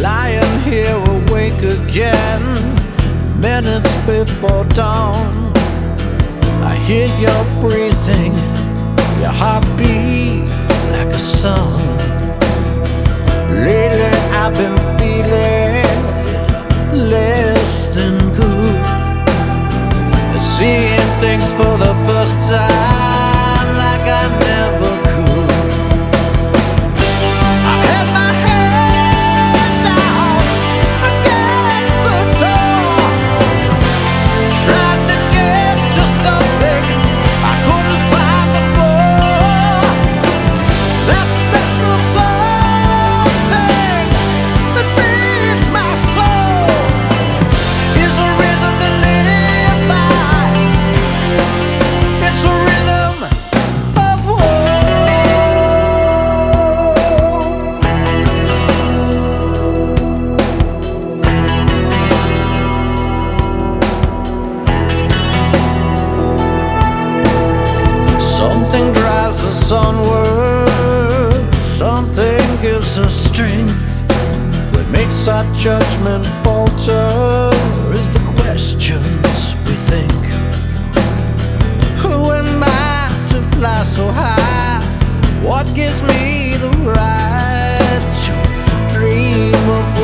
lying here awake again, minutes before dawn. I hear your breathing, your heartbeat like a song. Lately I've been feeling less than good, and seeing things for the first time like I never could. I've had my hands out against the door, trying to get to something I couldn't find before. That special something that feeds my soul is a rhythm to live by. It's a rhythm of hope. Something drives us onward, something gives us strength. What makes our judgment falter is the questions we think. Who am I to fly so high? What gives me the right to dream of